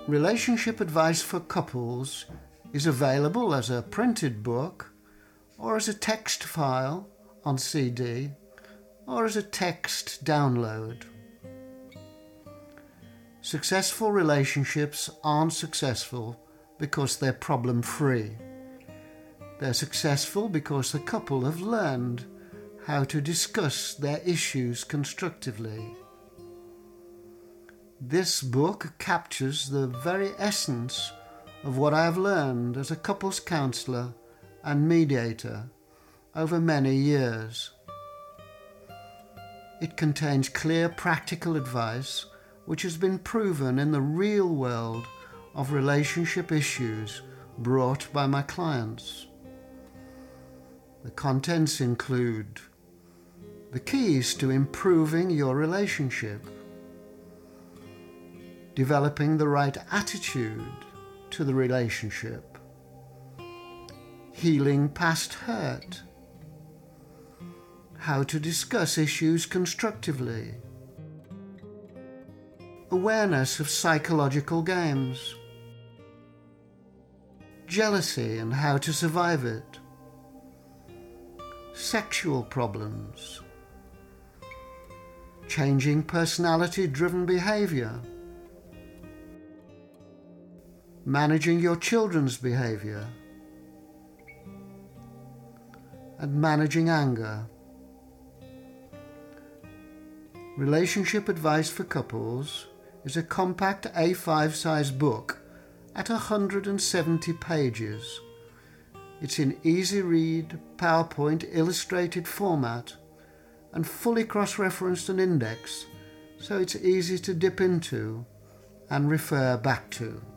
Relationship Advice for Couples is available as a printed book or as a text file on CD or as a text download. Successful relationships aren't successful because they're problem-free. They're successful because the couple have learned how to discuss their issues constructively. This book captures the very essence of what I have learned as a couples counsellor and mediator over many years. It contains clear practical advice which has been proven in the real world of relationship issues brought by my clients. The contents include the keys to improving your relationship, developing the right attitude to the relationship, healing past hurt, how to discuss issues constructively, awareness of psychological games, jealousy and how to survive it, sexual problems, changing personality-driven behavior, managing your children's behavior, and managing anger. Relationship Advice for Couples is a compact A5 size book at 170 pages. It's in easy read, PowerPoint illustrated format and fully cross-referenced and indexed, so it's easy to dip into and refer back to.